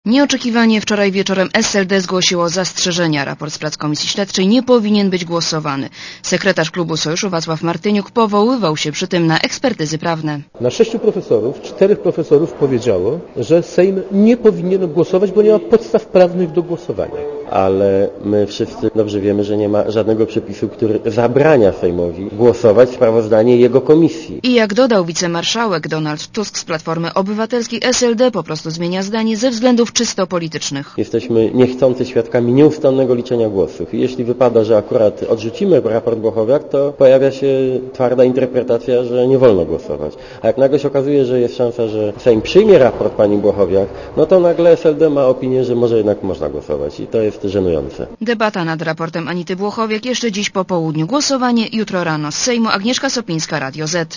Nieoczekiwanie wczoraj wieczorem SLD zgłosiło zastrzeżenia. Raport z prac Komisji Śledczej nie powinien być głosowany. Sekretarz klubu Sojuszu Wacław Martyniuk powoływał się przy tym na ekspertyzy prawne. Na 6 profesorów, 4 profesorów powiedziało, że Sejm nie powinien głosować, bo nie ma podstaw prawnych do głosowania. Ale my wszyscy dobrze wiemy, że nie ma żadnego przepisu, który zabrania Sejmowi głosować sprawozdanie jego komisji. I jak dodał wicemarszałek Donald Tusk z Platformy Obywatelskiej, SLD po prostu zmienia zdanie ze względów czysto politycznych. Jesteśmy niechcący świadkami nieustannego liczenia głosów. I jeśli wypada, że akurat odrzucimy raport Błachowiak, to pojawia się twarda interpretacja, że nie wolno głosować. A jak nagle się okazuje, że jest szansa, że Sejm przyjmie raport pani Błachowiak, no to nagle SLD ma opinię, że może jednak można głosować. I to jest żenujące. Debata nad raportem Anity Błachowiak jeszcze dziś po południu. Głosowanie jutro rano. Z Sejmu Agnieszka Sopińska, Radio Z.